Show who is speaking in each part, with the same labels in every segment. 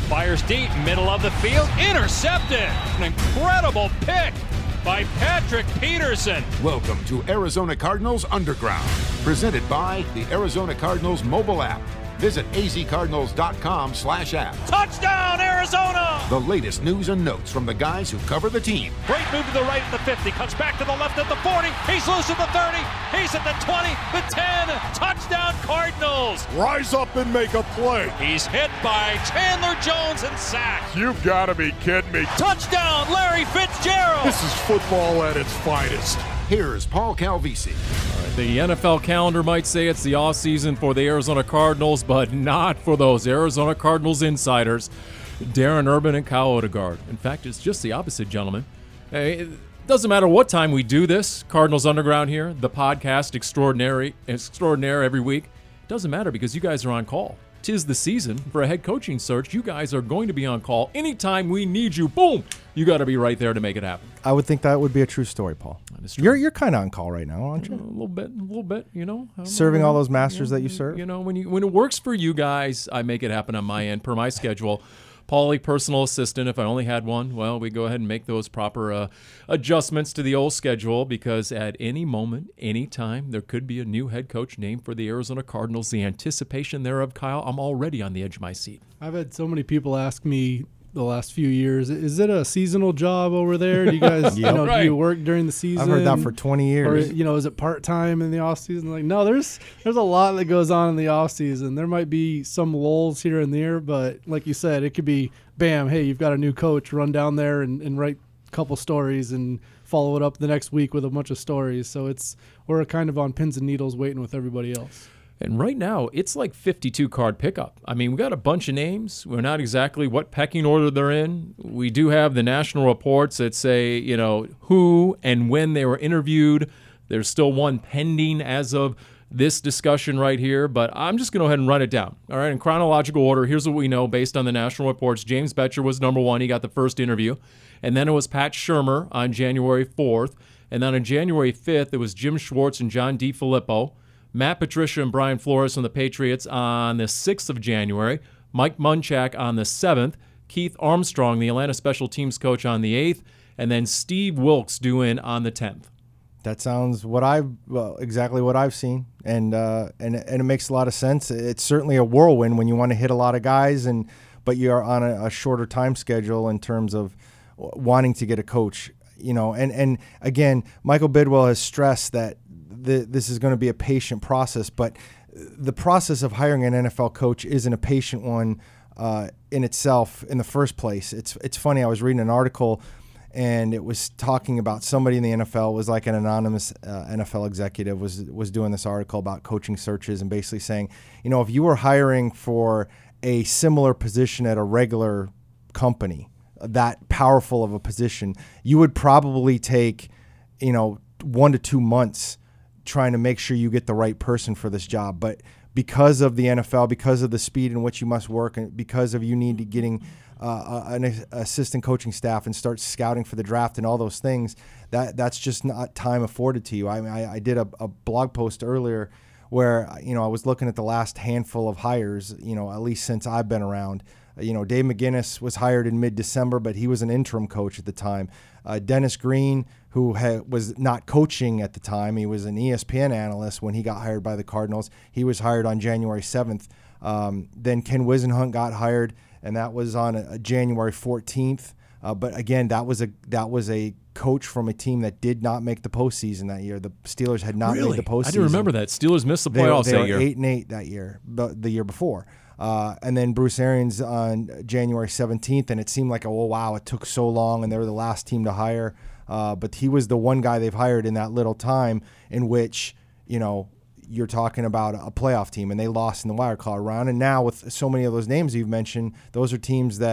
Speaker 1: Fires deep, middle of the field, intercepted. An incredible pick by Patrick Peterson.
Speaker 2: Welcome to Arizona Cardinals Underground, presented by the Arizona Cardinals mobile app. Visit azcardinals.com/app.
Speaker 1: Touchdown, Arizona!
Speaker 2: The latest news and notes from the guys who cover the team.
Speaker 1: Great move to the right at the 50, cuts back to the left at the 40. He's loose at the 30. He's at the 20, the 10. Touchdown, Cardinals!
Speaker 3: Rise up and make a play.
Speaker 1: He's hit by Chandler Jones and sacked.
Speaker 3: You've got to be kidding me.
Speaker 1: Touchdown, Larry Fitzgerald!
Speaker 3: This is football at its finest.
Speaker 2: Here's Paul Calvisi.
Speaker 4: The NFL calendar might say it's the offseason for the Arizona Cardinals, but not for those Arizona Cardinals insiders, Darren Urban and Kyle Odegaard. In fact, it's just the opposite, gentlemen. It doesn't matter what time we do this, Cardinals Underground here, the podcast extraordinaire every week. It doesn't matter because you guys are on call. 'Tis the season for a head coaching search. You guys are going to be on call anytime we need you. Boom! You got to be right there to make it happen.
Speaker 5: I would think that would be a true story, Paul.
Speaker 4: That is true.
Speaker 5: You're kind of on call right now, aren't you?
Speaker 4: A little bit, you know.
Speaker 5: Serving all those masters that you serve?
Speaker 4: You know, when it works for you guys, I make it happen on my end per my schedule. Paulie, personal assistant, if I only had one, well, we go ahead and make those proper adjustments to the old schedule because at any moment, any time, there could be a new head coach named for the Arizona Cardinals. The anticipation thereof, Kyle, I'm already on the edge of my seat.
Speaker 6: I've had so many people ask me the last few years, is it a seasonal job over there? Do you guys, do you work during the season?
Speaker 5: I've heard that for 20 years.
Speaker 6: Or, is it part-time in the off-season? Like, no, there's a lot that goes on in the off-season. There might be some lulls here and there, but like you said, it could be, bam, hey, you've got a new coach, run down there and write a couple stories and follow it up the next week with a bunch of stories. So we're kind of on pins and needles waiting with everybody else.
Speaker 4: And right now, it's like 52 card pickup. I mean, we got a bunch of names. We're not exactly what pecking order they're in. We do have the national reports that say, you know, who and when they were interviewed. There's still one pending as of this discussion right here, but I'm just going to go ahead and run it down. All right, in chronological order, here's what we know based on the national reports. James Bettcher was number one. He got the first interview. And then it was Pat Shurmur on January 4th. And then on January 5th, it was Jim Schwartz and John DeFilippo. Matt Patricia and Brian Flores from the Patriots on the 6th of January. Mike Munchak on the 7th. Keith Armstrong, the Atlanta special teams coach, on the 8th. And then Steve Wilks due in on the 10th.
Speaker 5: That sounds exactly what I've seen, and it makes a lot of sense. It's certainly a whirlwind when you want to hit a lot of guys, but you are on a shorter time schedule in terms of wanting to get a coach. You know, and again, Michael Bidwell has stressed that this is going to be a patient process, but the process of hiring an NFL coach isn't a patient one in itself in the first place. It's funny. I was reading an article, and it was talking about somebody in the NFL. It was like an anonymous NFL executive was doing this article about coaching searches and basically saying, you know, if you were hiring for a similar position at a regular company, that powerful of a position, you would probably take, 1 to 2 months trying to make sure you get the right person for this job. But because of the NFL, because of the speed in which you must work, and because of you need to getting an assistant coaching staff and start scouting for the draft and all those things, that's just not time afforded to you. I mean, I did a blog post earlier where, I was looking at the last handful of hires, at least since I've been around. Dave McGinnis was hired in mid-December, but he was an interim coach at the time. Dennis Green, who was not coaching at the time, he was an ESPN analyst when he got hired by the Cardinals. He was hired on January 7th. Then Ken Wisenhunt got hired, and that was on January 14th. But again, that was a coach from a team that did not make the postseason that year. The Steelers had not made the postseason.
Speaker 4: I didn't remember that. Steelers missed the playoffs that year.
Speaker 5: They were 8-8 that year, the year before. And then Bruce Arians on January 17th, and it seemed like, it took so long, and they were the last team to hire. But he was the one guy they've hired in that little time in which, you're talking about a playoff team, and they lost in the wild card round. And now with so many of those names you've mentioned, those are teams that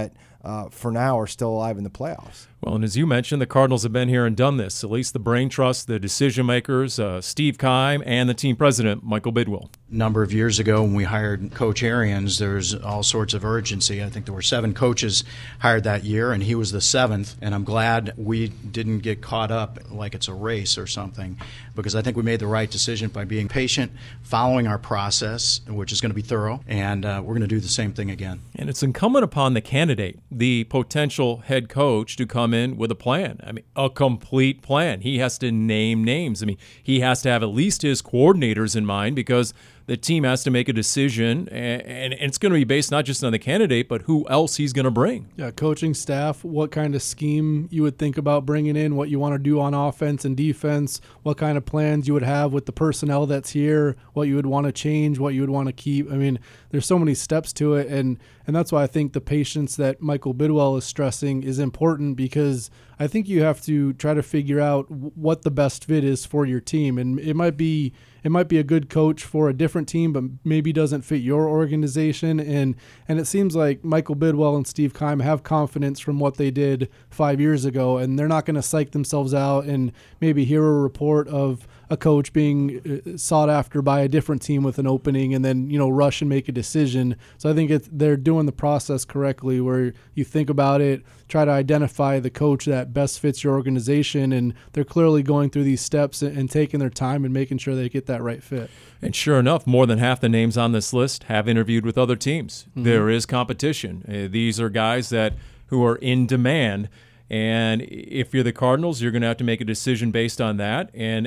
Speaker 5: for now, are still alive in the playoffs.
Speaker 4: Well, and as you mentioned, the Cardinals have been here and done this. At least the brain trust, the decision makers, Steve Keim, and the team president, Michael Bidwill.
Speaker 7: A number of years ago when we hired Coach Arians, there was all sorts of urgency. I think there were 7 coaches hired that year, and he was the 7th. And I'm glad we didn't get caught up like it's a race or something, because I think we made the right decision by being patient, following our process, which is going to be thorough, and we're going to do the same thing again.
Speaker 4: And it's incumbent upon the candidate, the potential head coach, to come in with a plan. I mean, a complete plan. He has to name names. I mean, he has to have at least his coordinators in mind, because the team has to make a decision, and it's going to be based not just on the candidate, but who else he's going to bring.
Speaker 6: Yeah, coaching staff, what kind of scheme you would think about bringing in, what you want to do on offense and defense, what kind of plans you would have with the personnel that's here, what you would want to change, what you would want to keep. I mean, there's so many steps to it, and that's why I think the patience that Michael Bidwill is stressing is important, because I think you have to try to figure out what the best fit is for your team. And it might be a good coach for a different team, but maybe doesn't fit your organization. And it seems like Michael Bidwill and Steve Keim have confidence from what they did 5 years ago, and they're not going to psych themselves out and maybe hear a report of a coach being sought after by a different team with an opening and then, rush and make a decision. So I think they're doing the process correctly, where you think about it, try to identify the coach that best fits your organization, and they're clearly going through these steps and taking their time and making sure they get that right fit.
Speaker 4: And sure enough, more than half the names on this list have interviewed with other teams. Mm-hmm. There is competition. These are guys who are in demand. And if you're the Cardinals, you're going to have to make a decision based on that, and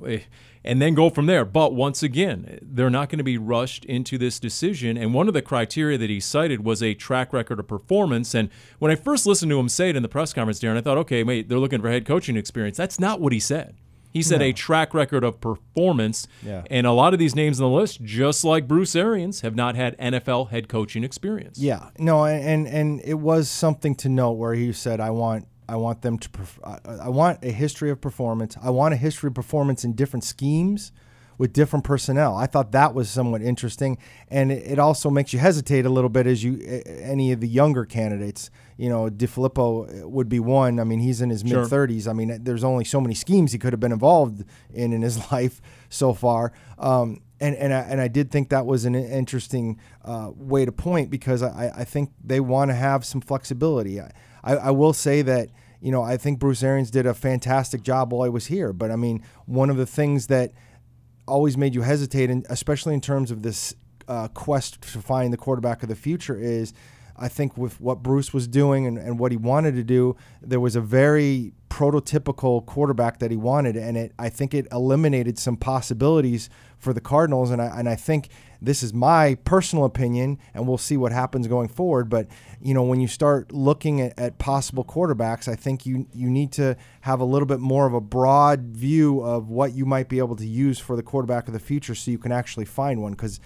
Speaker 4: then go from there. But once again, they're not going to be rushed into this decision. And one of the criteria that he cited was a track record of performance. And when I first listened to him say it in the press conference, Darren, I thought, okay, wait, they're looking for head coaching experience. That's not what he said. He said a track record of performance. Yeah. And a lot of these names on the list, just like Bruce Arians, have not had NFL head coaching experience.
Speaker 5: Yeah, no, and it was something to note where he said, I want them to. I want a history of performance. I want a history of performance in different schemes with different personnel. I thought that was somewhat interesting, and it also makes you hesitate a little bit as any of the younger candidates. DeFilippo would be one. I mean, he's in his mid-30s. I mean, there's only so many schemes he could have been involved in his life so far. And I did think that was an interesting way to point, because I think they want to have some flexibility. I will say that, I think Bruce Arians did a fantastic job while he was here. But, I mean, one of the things that always made you hesitate, and especially in terms of this quest to find the quarterback of the future, is I think with what Bruce was doing and what he wanted to do, there was a very prototypical quarterback that he wanted, and I think it eliminated some possibilities for the Cardinals. And I think this is my personal opinion, and we'll see what happens going forward. But when you start looking at possible quarterbacks, I think you need to have a little bit more of a broad view of what you might be able to use for the quarterback of the future, so you can actually find one. Because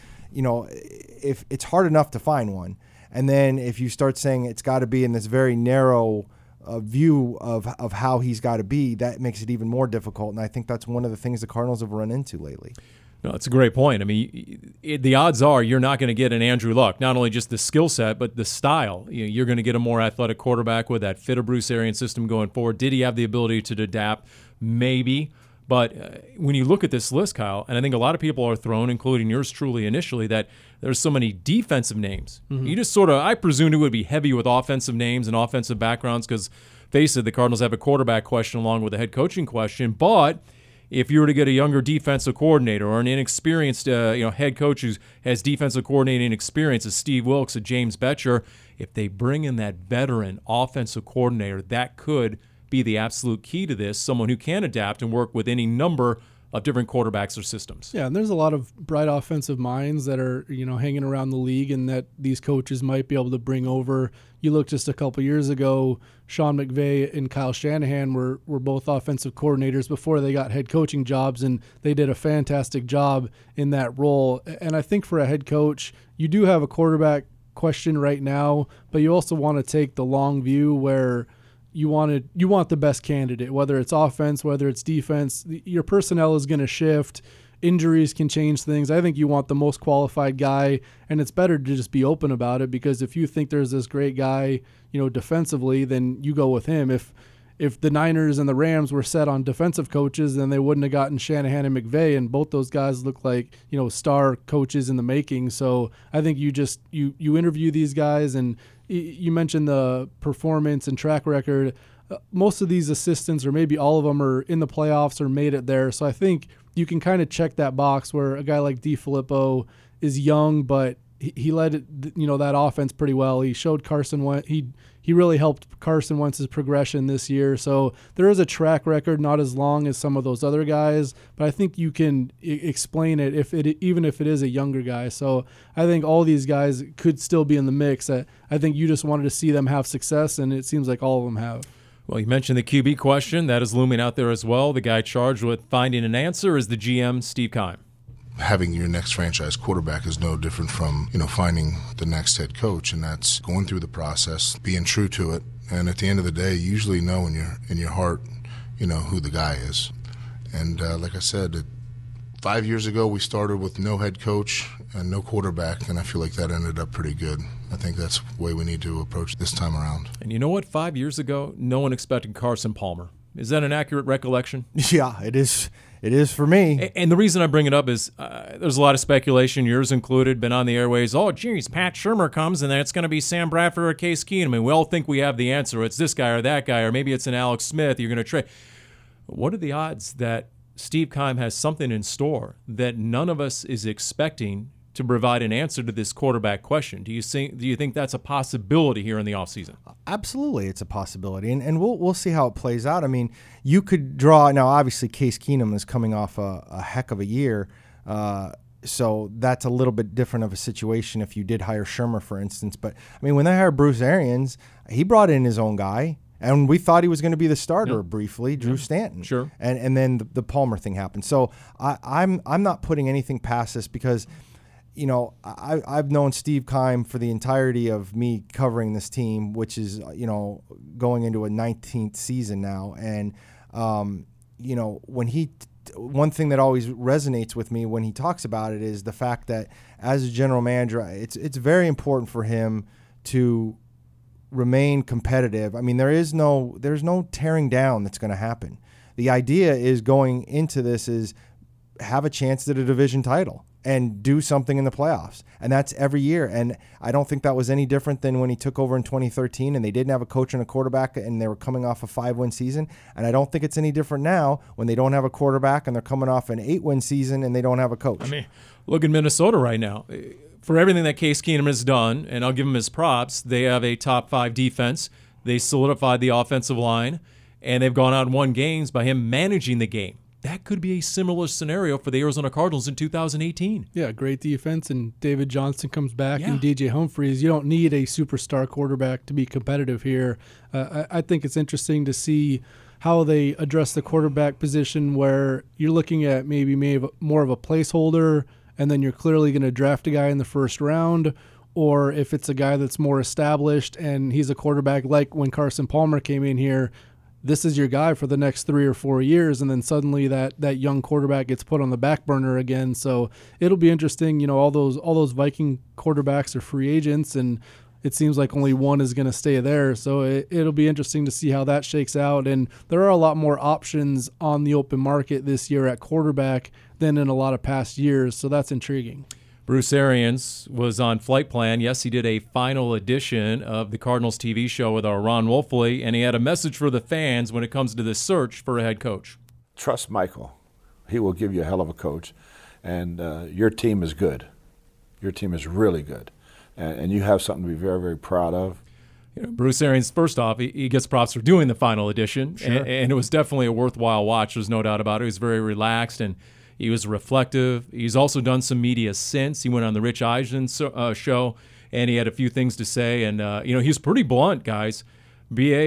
Speaker 5: if it's hard enough to find one, and then if you start saying it's got to be in this very narrow view of how he's got to be, that makes it even more difficult. And I think that's one of the things the Cardinals have run into lately.
Speaker 4: No, that's a great point. I mean, the odds are you're not going to get an Andrew Luck, not only just the skill set, but the style. You're going to get a more athletic quarterback with that fit of Bruce Arians system going forward. Did he have the ability to adapt? Maybe. But when you look at this list, Kyle, and I think a lot of people are thrown, including yours truly initially, that there's so many defensive names. Mm-hmm. You just I presumed it would be heavy with offensive names and offensive backgrounds, because, face it, the Cardinals have a quarterback question along with a head coaching question. But if you were to get a younger defensive coordinator or an inexperienced head coach who has defensive coordinating experience, as Steve Wilks, as James Betcher, if they bring in that veteran offensive coordinator, that could be the absolute key to this, someone who can adapt and work with any number of different quarterbacks or systems.
Speaker 6: Yeah, and there's a lot of bright offensive minds that are, hanging around the league, and that these coaches might be able to bring over. You look just a couple years ago, Sean McVay and Kyle Shanahan were both offensive coordinators before they got head coaching jobs, and they did a fantastic job in that role. And I think for a head coach, you do have a quarterback question right now, but you also want to take the long view where you want the best candidate, whether it's offense, whether it's defense. Your personnel is going to shift. injuries can change things. I think you want the most qualified guy, and it's better to just be open about it, because if you think there's this great guy, defensively, then you go with him. If the Niners and the Rams were set on defensive coaches, then they wouldn't have gotten Shanahan and McVay, and both those guys look like, star coaches in the making. So I think you interview these guys, and you mentioned the performance and track record. Most of these assistants, or maybe all of them, are in the playoffs or made it there. So I think you can kind of check that box where a guy like DeFilippo is young, but he led it, that offense pretty well. He showed Carson Wentz. He really helped Carson Wentz's progression this year. So there is a track record, not as long as some of those other guys, but I think you can explain it even if it is a younger guy. So I think all these guys could still be in the mix. I think you just wanted to see them have success, and it seems like all of them have.
Speaker 4: Well, you mentioned the QB question. That is looming out there as well. The guy charged with finding an answer is the GM, Steve Keim.
Speaker 8: Having your next franchise quarterback is no different from, finding the next head coach, and that's going through the process, being true to it, and at the end of the day, you usually know in your heart, who the guy is. And like I said, 5 years ago we started with no head coach and no quarterback, and I feel like that ended up pretty good. I think that's the way we need to approach this time around.
Speaker 4: And you know what? 5 years ago, no one expected Carson Palmer. Is that an accurate recollection?
Speaker 5: Yeah, it is. It is for me.
Speaker 4: And the reason I bring it up is there's a lot of speculation, yours included, been on the airways. Oh, geez, Pat Shurmur comes, and then it's going to be Sam Bradford or Case Keenum. And we all think we have the answer. It's this guy or that guy, or maybe it's an Alex Smith you're going to trade. What are the odds that Steve Keim has something in store that none of us is expecting to provide an answer to this quarterback question? Do you think that's a possibility here in the offseason?
Speaker 5: Absolutely, it's a possibility, and we'll see how it plays out. I mean, you could draw now. Obviously, Case Keenum is coming off a heck of a year, so that's a little bit different of a situation if you did hire Shurmur, for instance. But I mean, when they hired Bruce Arians, he brought in his own guy. And we thought he was going to be the starter briefly, Drew Stanton.
Speaker 4: Sure.
Speaker 5: And then the Palmer thing happened. So I'm not putting anything past this because, I've known Steve Keim for the entirety of me covering this team, which is, going into a 19th season now. And, one thing that always resonates with me when he talks about it is the fact that as a general manager, it's very important for him to remain competitive. I mean, there's no tearing down that's going to happen. The idea is going into this is have a chance at a division title and do something in the playoffs. And that's every year. And I don't think that was any different than when he took over in 2013 and they didn't have a coach and a quarterback and they were coming off a 5-win season. And I don't think it's any different now when they don't have a quarterback and they're coming off an 8-win season and they don't have a coach.
Speaker 4: I mean, look at Minnesota right now. For everything that Case Keenum has done, and I'll give him his props, they have a top 5 defense. They solidified the offensive line, and they've gone out and won games by him managing the game. That could be a similar scenario for the Arizona Cardinals in 2018.
Speaker 6: Yeah, great defense, and David Johnson comes back, and DJ Humphries. You don't need a superstar quarterback to be competitive here. I think it's interesting to see how they address the quarterback position where you're looking at maybe more of a placeholder, and then you're clearly going to draft a guy in the first round, or if it's a guy that's more established and he's a quarterback like when Carson Palmer came in here, this is your guy for the next 3 or 4 years, and then suddenly that young quarterback gets put on the back burner again. So it'll be interesting. All those Viking quarterbacks are free agents, and it seems like only one is going to stay there. So it'll be interesting to see how that shakes out. And there are a lot more options on the open market this year at quarterback than in a lot of past years. So that's intriguing.
Speaker 4: Bruce Arians was on Flight Plan. Yes, he did a final edition of the Cardinals TV show with our Ron Wolfley, and he had a message for the fans when it comes to the search for a head coach.
Speaker 9: Trust Michael. He will give you a hell of a coach. And your team is good. Your team is really good. And you have something to be very, very proud of.
Speaker 4: Bruce Arians, first off, he gets props for doing the final edition,
Speaker 5: Sure.
Speaker 4: and it was definitely a worthwhile watch. There's no doubt about it. He was very relaxed, and he was reflective. He's also done some media since. He went on the Rich Eisen show, and he had a few things to say. And, he was pretty blunt, guys. BA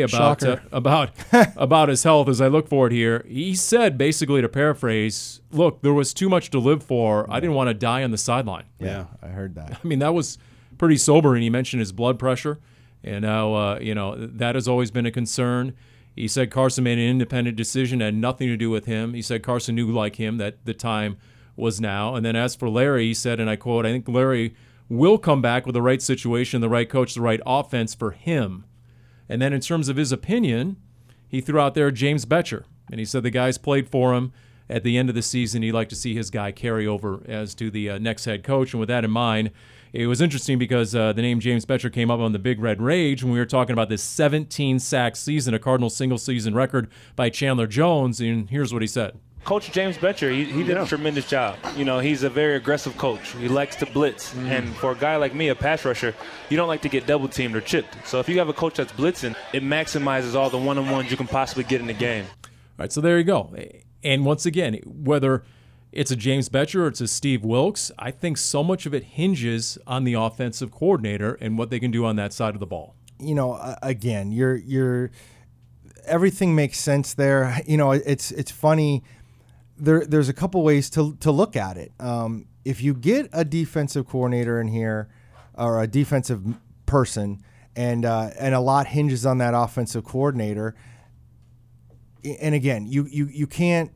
Speaker 4: about his health as I look for it here. He said, basically to paraphrase, look, there was too much to live for. I didn't want to die on the sideline.
Speaker 5: Yeah, I heard that.
Speaker 4: I mean, that was pretty sobering. He mentioned his blood pressure, and how, that has always been a concern. He said Carson made an independent decision, had nothing to do with him. He said Carson knew, like him, that the time was now. And then as for Larry, he said, and I quote, I think Larry will come back with the right situation, the right coach, the right offense for him. And then in terms of his opinion, he threw out there James Bettcher. And he said the guys played for him. At the end of the season, he'd like to see his guy carry over as to the next head coach. And with that in mind, it was interesting because the name James Bettcher came up on the Big Red Rage when we were talking about this 17-sack season, a Cardinals single-season record by Chandler Jones. And here's what he said.
Speaker 10: Coach James Bettcher, he did a tremendous job. You know, he's a very aggressive coach. He likes to blitz. And for a guy like me, a pass rusher, you don't like to get double-teamed or chipped. So if you have a coach that's blitzing, it maximizes all the one-on-ones you can possibly get in the game.
Speaker 4: All right, so there you go. And once again, whether it's a James Bettcher or it's a Steve Wilks, I think so much of it hinges on the offensive coordinator and what they can do on that side of the ball.
Speaker 5: You know, again, you're everything makes sense there. You know, it's funny. There's a couple ways to look at it. If you get a defensive coordinator in here or a defensive person, and a lot hinges on that offensive coordinator. And again, you can't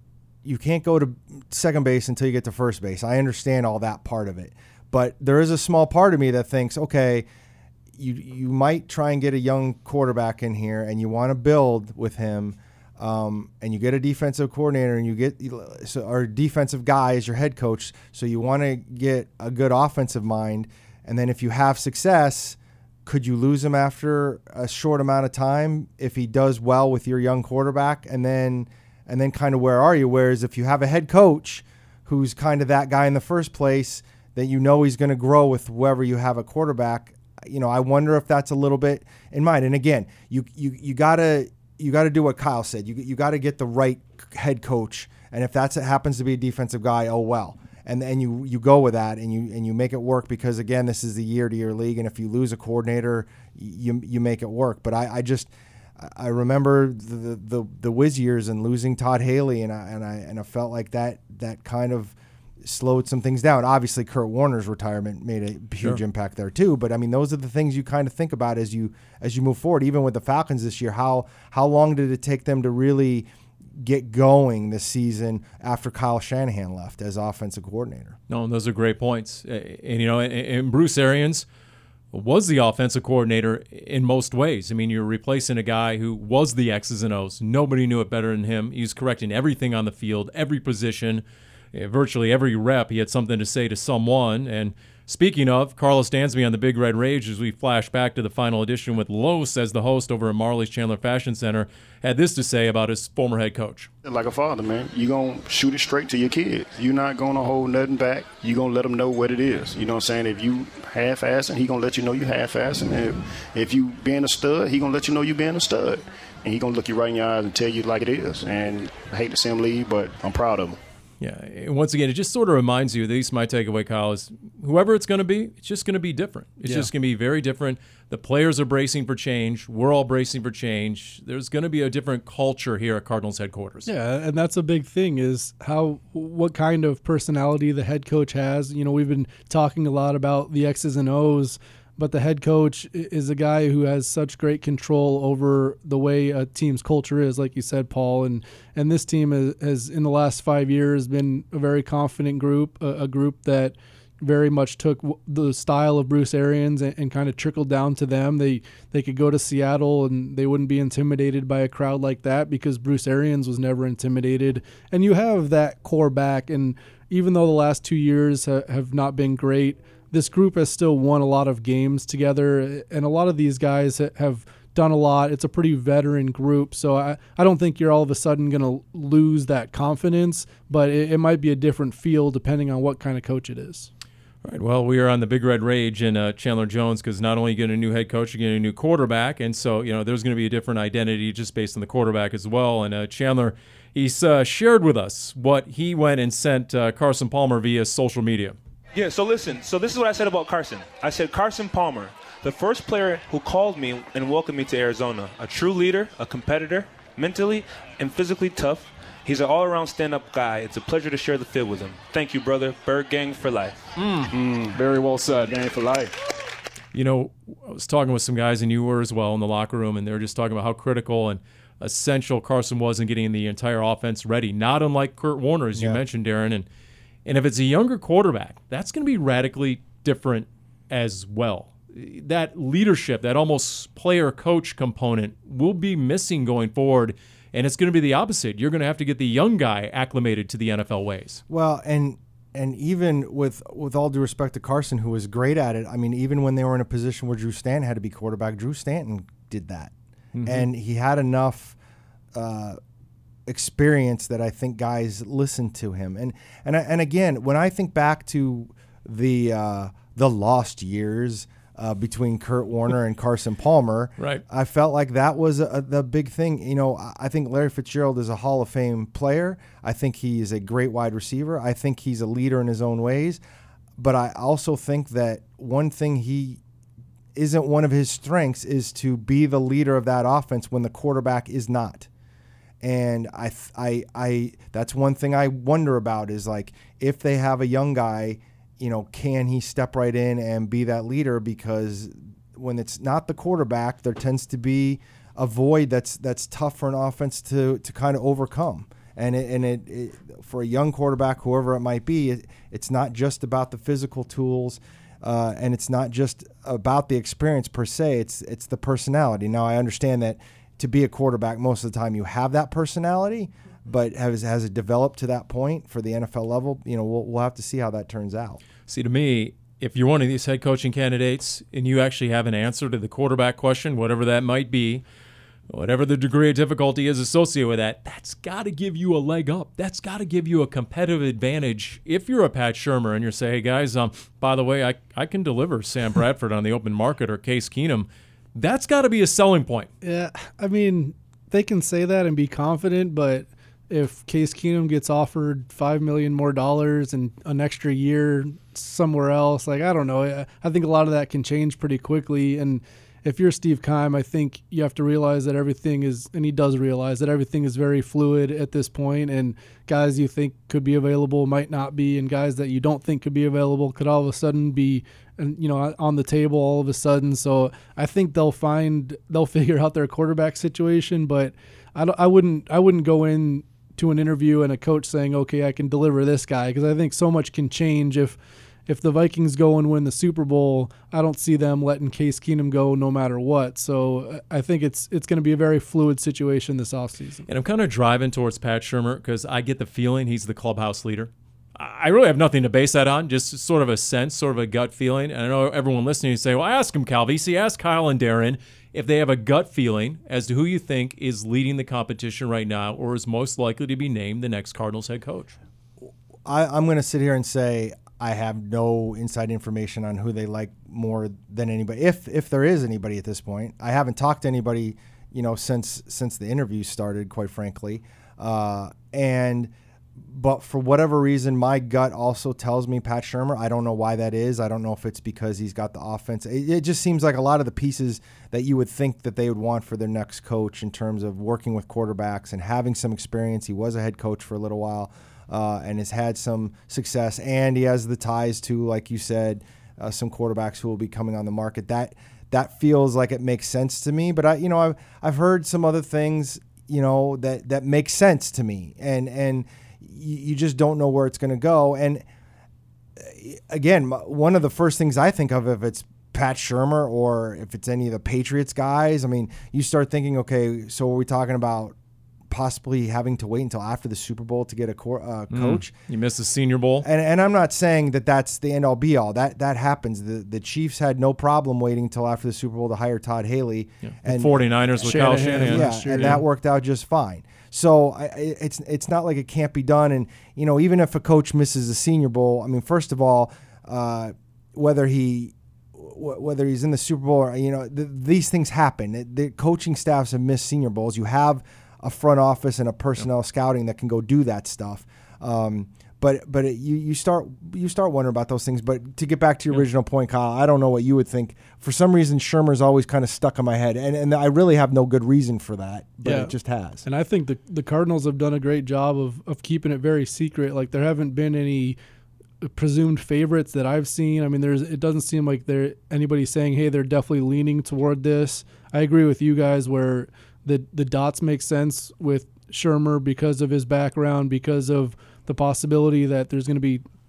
Speaker 5: go to second base until you get to first base. I understand all that part of it, but there is a small part of me that thinks, okay, you might try and get a young quarterback in here, and you want to build with him, and you get a defensive coordinator, and you get or defensive guy as your head coach. So you want to get a good offensive mind, and then if you have success, could you lose him after a short amount of time if he does well with your young quarterback? And then kind of where are you? Whereas if you have a head coach who's kind of that guy in the first place, that you know he's going to grow with whoever you have a quarterback, you know, I wonder if that's a little bit in mind. And again, you gotta do what Kyle said. You got to get the right head coach. And if that happens to be a defensive guy, oh well. And you go with that and you make it work, because again, this is the year-to-year league, and if you lose a coordinator, you make it work. But I remember the Wiz years and losing Todd Haley, and I felt like that kind of slowed some things down. Obviously, Kurt Warner's retirement made a huge impact there too. But I mean, those are the things you kind of think about as you move forward. Even with the Falcons this year, how long did it take them to really get going this season after Kyle Shanahan left as offensive coordinator?
Speaker 4: No, those are great points. And you know, and Bruce Arians was the offensive coordinator in most ways. I mean, you're replacing a guy who was the X's and O's. Nobody knew it better than him. He was correcting everything on the field, every position, virtually every rep. He had something to say to someone. And speaking of, Carlos Dansby on the Big Red Rage, as we flash back to the final edition with Los as the host over at Marley's Chandler Fashion Center, had this to say about his former head coach.
Speaker 11: Like a father, man, you're going to shoot it straight to your kids. You're not going to hold nothing back. You're going to let them know what it is. You know what I'm saying? If you half-assing, he going to let you know you half-assing. If you being a stud, he going to let you know you being a stud. And he going to look you right in your eyes and tell you like it is. And I hate to see him leave, but I'm proud of him.
Speaker 4: Yeah, and once again, it just sort of reminds you, at least my takeaway, Kyle, is whoever it's going to be, it's just going to be different. It's just going to be very different. The players are bracing for change. We're all bracing for change. There's going to be a different culture here at Cardinals headquarters.
Speaker 6: Yeah, and that's a big thing, is what kind of personality the head coach has. You know, we've been talking a lot about the X's and O's, but the head coach is a guy who has such great control over the way a team's culture is, like you said, Paul. And this team has, in the last 5 years, been a very confident group, a group that very much took the style of Bruce Arians and kind of trickled down to them. They could go to Seattle and they wouldn't be intimidated by a crowd like that because Bruce Arians was never intimidated. And you have that core back, and even though the last 2 years have not been great, this group has still won a lot of games together, and a lot of these guys have done a lot. It's a pretty veteran group, so I don't think you're all of a sudden going to lose that confidence, but it might be a different feel depending on what kind of coach it is.
Speaker 4: All right, well, we are on the Big Red Rage and Chandler Jones, because not only you get a new head coach, you get a new quarterback, and so there's going to be a different identity just based on the quarterback as well. And Chandler, he's shared with us what he went and sent Carson Palmer via social media.
Speaker 10: Yeah, so listen. So this is what I said about Carson. I said, Carson Palmer, the first player who called me and welcomed me to Arizona, a true leader, a competitor, mentally and physically tough. He's an all-around stand-up guy. It's a pleasure to share the field with him. Thank you, brother. Bird Gang for life.
Speaker 3: Very well said.
Speaker 11: Gang for life.
Speaker 4: You know, I was talking with some guys, and you were as well, in the locker room, and they were just talking about how critical and essential Carson was in getting the entire offense ready, not unlike Kurt Warner, as you mentioned, Darren. And And if it's a younger quarterback, that's going to be radically different as well. That leadership, that almost player-coach component will be missing going forward, and it's going to be the opposite. You're going to have to get the young guy acclimated to the NFL ways.
Speaker 5: Well, and even with all due respect to Carson, who was great at it, I mean, even when they were in a position where Drew Stanton had to be quarterback, Drew Stanton did that. Mm-hmm. And he had enough experience that I think guys listened to him. And again, when I think back to the lost years between Kurt Warner and Carson Palmer,
Speaker 4: right,
Speaker 5: I felt like that was the big thing. You know, I think Larry Fitzgerald is a Hall of Fame player. I think he is a great wide receiver. I think he's a leader in his own ways. But I also think that one thing he isn't one of his strengths is to be the leader of that offense when the quarterback is not. And I that's one thing I wonder about is, like, if they have a young guy, you know, can he step right in and be that leader? Because when it's not the quarterback, there tends to be a void that's tough for an offense to kind of overcome. And it for a young quarterback, whoever it might be, it's not just about the physical tools, and it's not just about the experience per se. It's the personality. Now, I understand that to be a quarterback, most of the time you have that personality, but has it developed to that point for the NFL level? You know, we'll have to see how that turns out.
Speaker 4: See, to me, if you're one of these head coaching candidates and you actually have an answer to the quarterback question, whatever that might be, whatever the degree of difficulty is associated with that, that's got to give you a leg up. That's got to give you a competitive advantage. If you're a Pat Shurmur and you're saying, hey, guys, by the way, I can deliver Sam Bradford on the open market or Case Keenum, that's got to be a selling point.
Speaker 6: Yeah, I mean, they can say that and be confident, but if Case Keenum gets offered $5 million more and an extra year somewhere else, like, I don't know. I think a lot of that can change pretty quickly. And if you're Steve Keim, I think you have to realize that everything is, and he does realize that everything is very fluid at this point, and guys you think could be available might not be, and guys that you don't think could be available could all of a sudden be, you know, on the table all of a sudden. So I think they'll figure out their quarterback situation, but I wouldn't go in to an interview and a coach saying, okay, I can deliver this guy, because I think so much can change. If the Vikings go and win the Super Bowl, I don't see them letting Case Keenum go no matter what. So I think it's going to be a very fluid situation this offseason.
Speaker 4: And I'm kind of driving towards Pat Shurmur because I get the feeling he's the clubhouse leader. I really have nothing to base that on, just sort of a sense, sort of a gut feeling. And I know everyone listening say, well, ask him, Calvisi, ask Kyle and Darren if they have a gut feeling as to who you think is leading the competition right now or is most likely to be named the next Cardinals head coach.
Speaker 5: I'm going to sit here and say I have no inside information on who they like more than anybody. If there is anybody at this point, I haven't talked to anybody, you know, since the interview started, quite frankly. But for whatever reason, my gut also tells me Pat Shurmur. I don't know why that is. I don't know if it's because he's got the offense. It just seems like a lot of the pieces that you would think that they would want for their next coach in terms of working with quarterbacks and having some experience. He was a head coach for a little while and has had some success. And he has the ties to, like you said, some quarterbacks who will be coming on the market. That feels like it makes sense to me. But I've heard some other things, you know, that make sense to me. And you just don't know where it's going to go. And again, one of the first things I think of, if it's Pat Shurmur or if it's any of the Patriots guys, I mean, you start thinking, okay, so are we talking about possibly having to wait until after the Super Bowl to get a coach?
Speaker 4: You missed the Senior Bowl.
Speaker 5: And I'm not saying that that's the end all be all. That happens. The Chiefs had no problem waiting until after the Super Bowl to hire Todd Haley.
Speaker 4: Yeah. And 49ers with Kyle Shanahan.
Speaker 5: Yeah, and that worked out just fine. So it's not like it can't be done. And, you know, even if a coach misses the Senior Bowl, I mean, first of all, whether he's in the Super Bowl or, you know, these things happen. The coaching staffs have missed Senior Bowls. You have a front office and a personnel scouting that can go do that stuff. But you start wondering about those things. But to get back to your original point, Kyle, I don't know what you would think. For some reason, Shurmur's always kind of stuck in my head, and I really have no good reason for that, but it just has.
Speaker 6: And I think the Cardinals have done a great job of keeping it very secret. Like, there haven't been any presumed favorites that I've seen. I mean, it doesn't seem like anybody saying, hey, they're definitely leaning toward this. I agree with you guys where the dots make sense with Shurmur because of his background, because of the possibility that there's going to be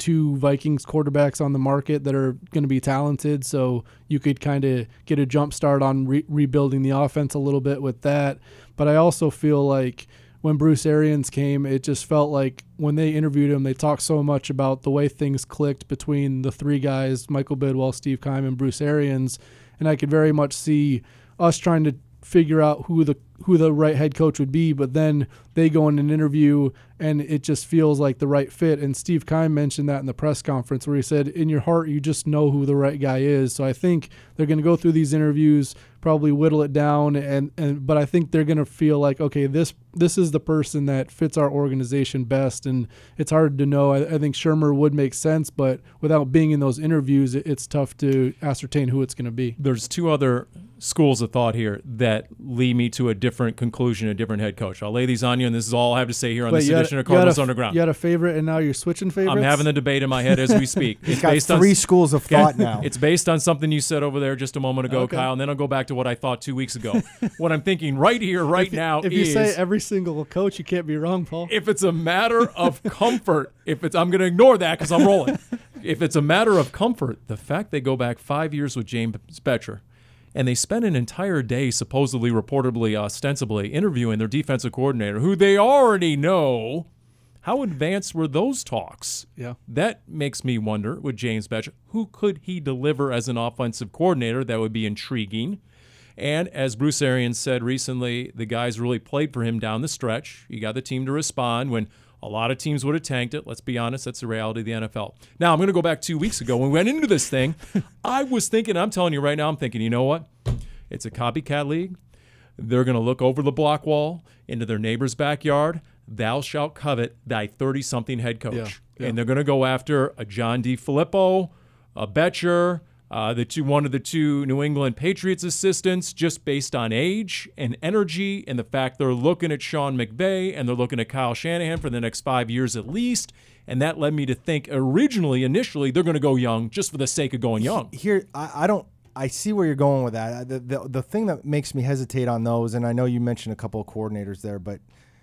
Speaker 6: 2 Vikings quarterbacks on the market that are going to be talented, so you could kind of get a jump start on rebuilding the offense a little bit with that. But I also feel like when Bruce Arians came, it just felt like when they interviewed him, they talked so much about the way things clicked between the 3 guys, Michael Bidwell, Steve Keim, and Bruce Arians, and I could very much see us trying to figure out who the right head coach would be, but then they go in an interview and it just feels like the right fit. And Steve Keim mentioned that in the press conference where he said, in your heart, you just know who the right guy is. So I think they're going to go through these interviews, probably whittle it down, but I think they're going to feel like, okay, this is the person that fits our organization best. And it's hard to know. I think Shurmur would make sense, but without being in those interviews, it's tough to ascertain who it's going to be.
Speaker 4: There's 2 other schools of thought here that lead me to a different conclusion, a different head coach. I'll lay these on you, and this is all I have to say here on this edition of Cardinals Underground.
Speaker 6: You had a favorite, and now you're switching favorites?
Speaker 4: I'm having the debate in my head as we speak.
Speaker 5: It's got 3 schools of thought now.
Speaker 4: It's based on something you said over there just a moment ago, Kyle, and then I'll go back to what I thought 2 weeks ago. What I'm thinking right here, now is...
Speaker 6: If you say every single coach, you can't be wrong, Paul.
Speaker 4: If it's a matter of comfort, I'm going to ignore that because I'm rolling. If it's a matter of comfort, the fact they go back 5 years with James Bettcher, and they spent an entire day, supposedly, reportedly, ostensibly, interviewing their defensive coordinator, who they already know. How advanced were those talks?
Speaker 6: Yeah.
Speaker 4: That makes me wonder, with James Bettcher, who could he deliver as an offensive coordinator that would be intriguing? And as Bruce Arians said recently, the guys really played for him down the stretch. He got the team to respond when a lot of teams would have tanked it. Let's be honest, that's the reality of the NFL. Now, I'm going to go back 2 weeks ago. When we went into this thing, I was thinking, I'm telling you right now, I'm thinking, you know what? It's a copycat league. They're going to look over the block wall into their neighbor's backyard. Thou shalt covet thy 30-something head coach. Yeah. And they're going to go after a John DeFilippo, a Bettcher, one of the 2 New England Patriots assistants, just based on age and energy and the fact they're looking at Sean McVay and they're looking at Kyle Shanahan for the next 5 years at least. And that led me to think initially, they're going to go young just for the sake of going young.
Speaker 5: Here, I see where you're going with that. The thing that makes me hesitate on those, and I know you mentioned a couple of coordinators there, but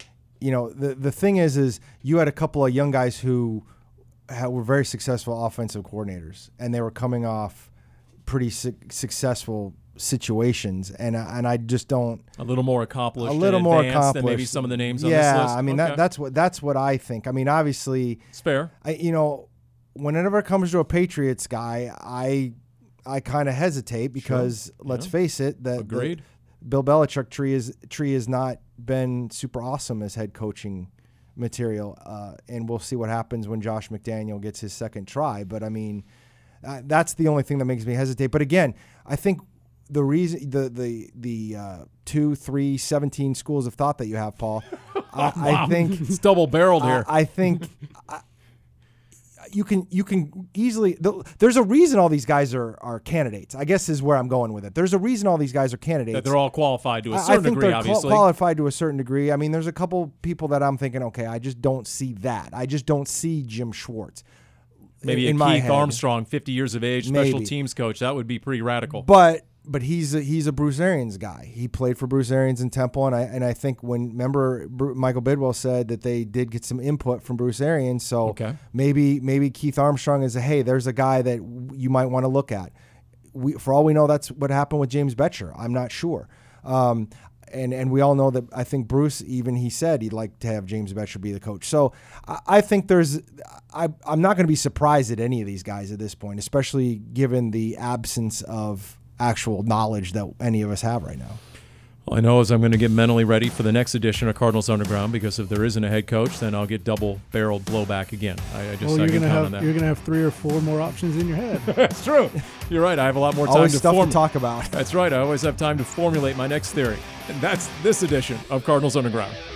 Speaker 5: the thing is you had a couple of young guys who were very successful offensive coordinators, and they were coming off pretty successful situations, and I just don't.
Speaker 4: A little more accomplished, than maybe some of the names on this list.
Speaker 5: Yeah, I mean that's what I think. I mean, obviously,
Speaker 4: it's fair.
Speaker 5: Whenever it comes to a Patriots guy, I kind of hesitate because let's face it, the Bill Belichick tree has not been super awesome as head coaching material, and we'll see what happens when Josh McDaniel gets his second try. But I mean, that's the only thing that makes me hesitate. But again, I think the reason the 2, 3, 17 schools of thought that you have, Paul, I think
Speaker 4: it's double-barreled here.
Speaker 5: I think. You can easily. There's a reason all these guys are candidates, I guess, is where I'm going with it. There's a reason all these guys are candidates.
Speaker 4: That they're all qualified to a certain degree,
Speaker 5: they're
Speaker 4: obviously.
Speaker 5: Qualified to a certain degree. I mean, there's a couple people that I'm thinking, okay, I just don't see that. I just don't see Jim Schwartz.
Speaker 4: Maybe a Keith Armstrong, 50 years of age, special teams coach. That would be pretty radical.
Speaker 5: But he's a Bruce Arians guy. He played for Bruce Arians in Temple, and I think Michael Bidwell said that they did get some input from Bruce Arians. So maybe Keith Armstrong is there's a guy that you might want to look at. For all we know, that's what happened with James Bettcher. I'm not sure. And we all know that I think Bruce, even he said he'd like to have James Bettcher be the coach. So I think I'm not going to be surprised at any of these guys at this point, especially given the absence of actual knowledge that any of us have right now.
Speaker 4: All I know is I'm going to get mentally ready for the next edition of Cardinals Underground, because if there isn't a head coach, then I'll get double-barreled blowback again. I can count on that.
Speaker 6: You're going to have 3 or 4 more options in your head.
Speaker 4: That's true. You're right. I have a lot more time
Speaker 5: to talk about.
Speaker 4: That's right. I always have time to formulate my next theory. And that's this edition of Cardinals Underground.